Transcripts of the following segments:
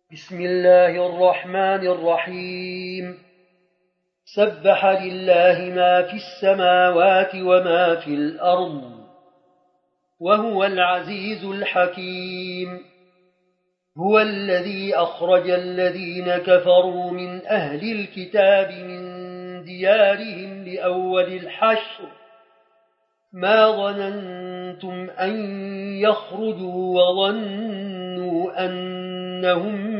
بسم الله الرحمن الرحيم. سبح لله ما في السماوات وما في الأرض وهو العزيز الحكيم. هو الذي أخرج الذين كفروا من أهل الكتاب من ديارهم لأول الحشر ما ظننتم أن يخرجوا وظنوا أنهم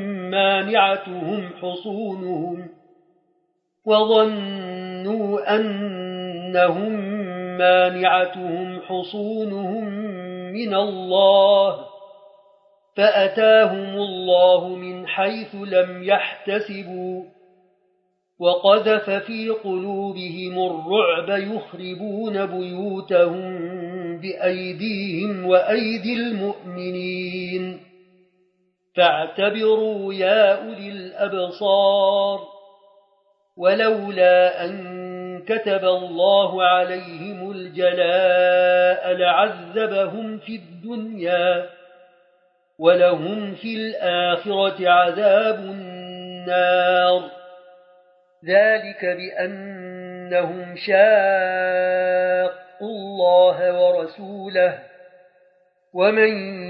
مانعتهم حصونهم من الله فأتاهم الله من حيث لم يحتسبوا وقذف في قلوبهم الرعب يخربون بيوتهم بأيديهم وأيدي المؤمنين فاعتبروا يا أولي الأبصار. ولولا أن كتب الله عليهم الجلاء لعذبهم في الدنيا ولهم في الآخرة عذاب النار. ذلك بأنهم شاقوا الله ورسوله ومن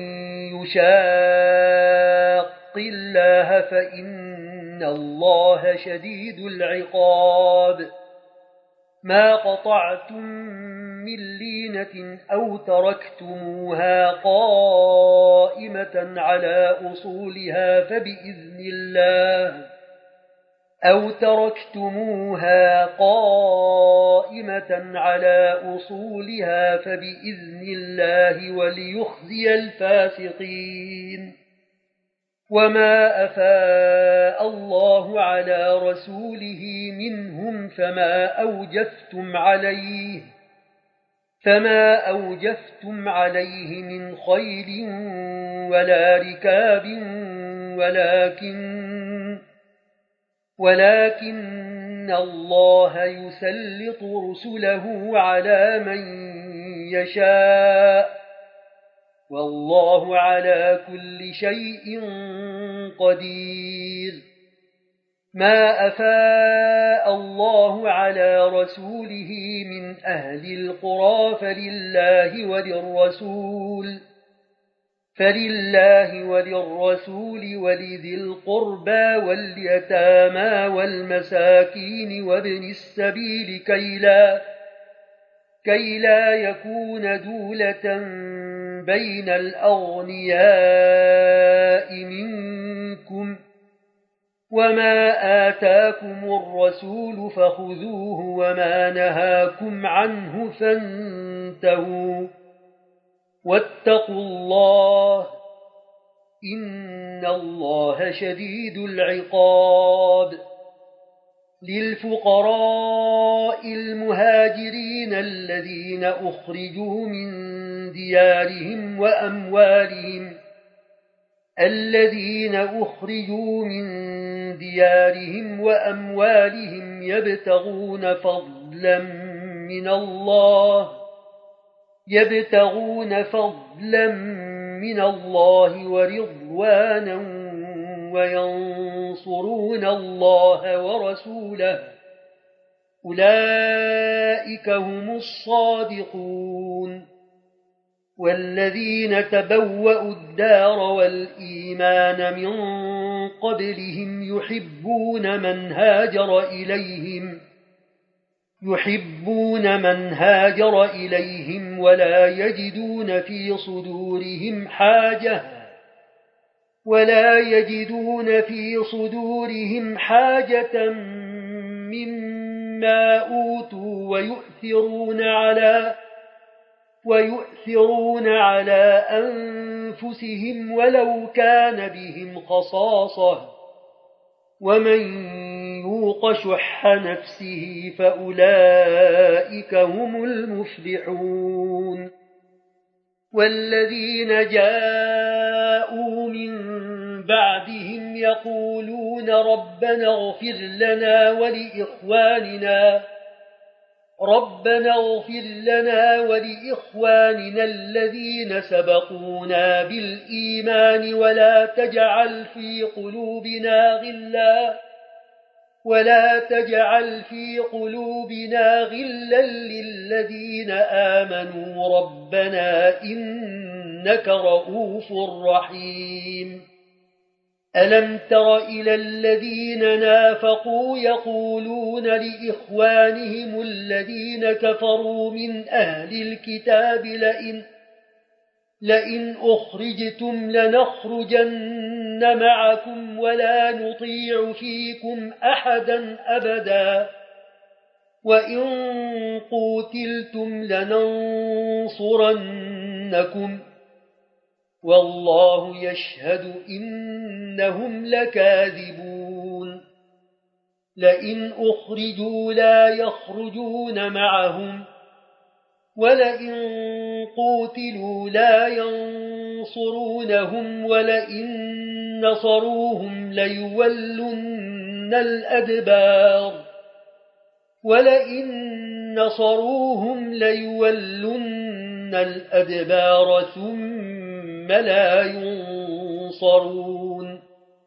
يشاق الله فإن الله شديد العقاب. ما قطعتم من لينة أو تركتموها قائمة على أصولها فبإذن الله وليخزي الفاسقين. وما أفاء الله على رسوله منهم فما أوجفتم عليه من خيل ولا ركاب ولكن الله يسلط رسله على من يشاء والله على كل شيء قدير. ما أفاء الله على رسوله من أهل القرى فلله وللرسول ولذي القربى واليتامى والمساكين وابن السبيل كي لا يكون دولة بين الأغنياء منكم. وما آتاكم الرسول فخذوه وما نهاكم عنه فانتهوا واتقوا الله إن الله شديد العقاب. للفقراء المهاجرين الذين أخرجوا من ديارهم وأموالهم يبتغون فضلا من الله ورضوانا وينصرون الله ورسوله أولئك هم الصادقون. والذين تبوأوا الدار والإيمان من قبلهم يحبون من هاجر إليهم ولا يجدون في صدورهم حاجة مما أوتوا ويؤثرون على أنفسهم ولو كان بهم خصاصة ومن يوق شح نفسه فأولئك هم المفلحون. والذين جاءوا من بعدهم يقولون ربنا اغفر لنا ربنا اغفر لنا ولإخواننا الذين سبقونا بالإيمان ولا تجعل في قلوبنا غلا للذين آمنوا ربنا إنك رؤوف رحيم ألم تر إلى الذين نافقوا يقولون لإخوانهم الذين كفروا من أهل الكتاب لئن أخرجتم لنخرجن معكم ولا نطيع فيكم أحدا أبدا وإن قوتلتم لننصرنكم والله يشهد إنهم لكاذبون لئن أخرجوا لا يخرجون معهم ولئن قوتلوا لا ينصرونهم ولئن نصروهم ليولن الأدبار ثم لا ينصرون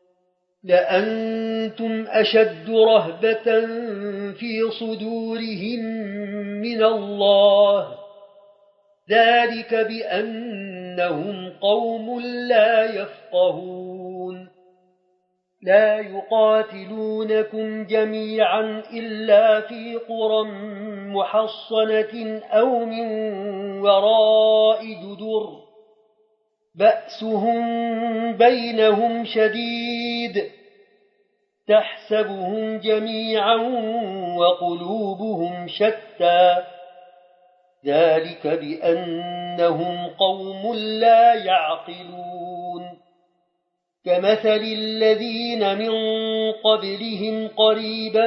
لأنتم أشد رهبة في صدورهم من الله ذلك بأنهم قوم لا يفقهون لا يقاتلونكم جميعا إلا في قرى محصنة أو من وراء جدر بأسهم بينهم شديد تحسبهم جميعا وقلوبهم شتى ذلك بأنهم قوم لا يعقلون كمثل الذين من قبلهم قريبا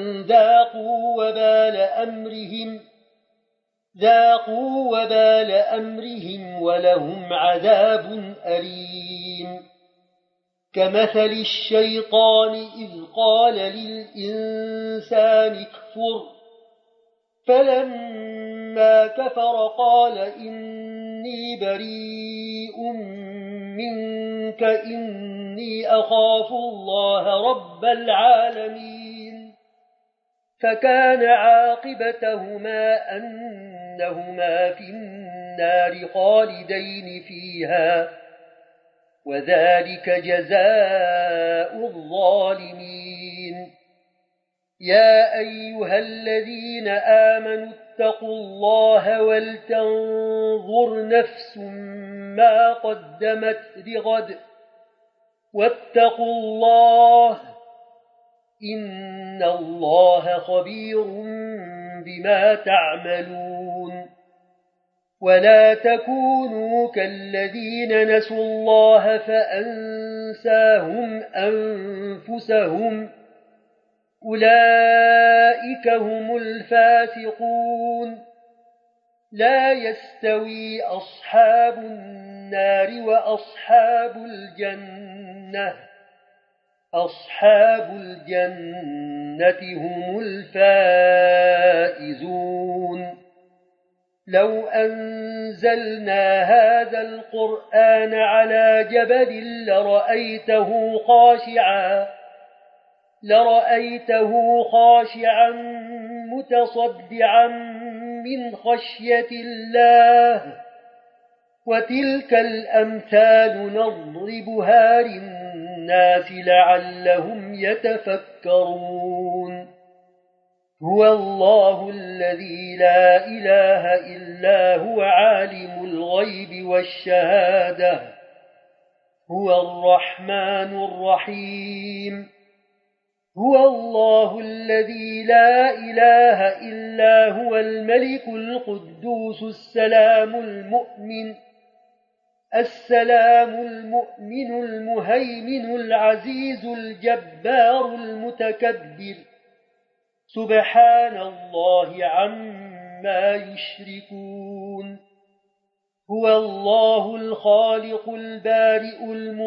ذاقوا وبال أمرهم ولهم عذاب أليم كمثل الشيطان إذ قال للإنسان اكفر فلما كفر قال إني بريء منك إني أخاف الله رب العالمين فكان عاقبتهما أنهما في النار خالدين فيها وذلك جزاء الظالمين يا أيها الذين آمنوا اتقوا الله ولتنظر نفس ما قدمت لغد واتقوا الله إن الله خبير بما تعملون ولا تكونوا كالذين نسوا الله فأنساهم أنفسهم أولئك هم الفاسقون لا يستوي أصحاب النار وأصحاب الجنة هم الفائزون لو أنزلنا هذا القرآن على جبل لرأيته خاشعا متصدعا من خشية الله وتلك الأمثال نضربها للناس لعلهم يتفكرون هو الله الذي لا إله إلا هو عالم الغيب والشهادة هو الرحمن الرحيم هو الله الذي لا إله إلا هو الملك القدوس السلام المؤمن المهيمن العزيز الجبار المتكبر سبحان الله عما يشركون هو الله الخالق البارئ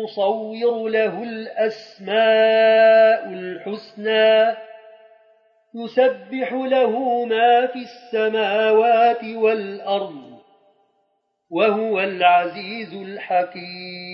المصور له الأسماء الحسنى يسبح له ما في السماوات والأرض وهو العزيز الحكيم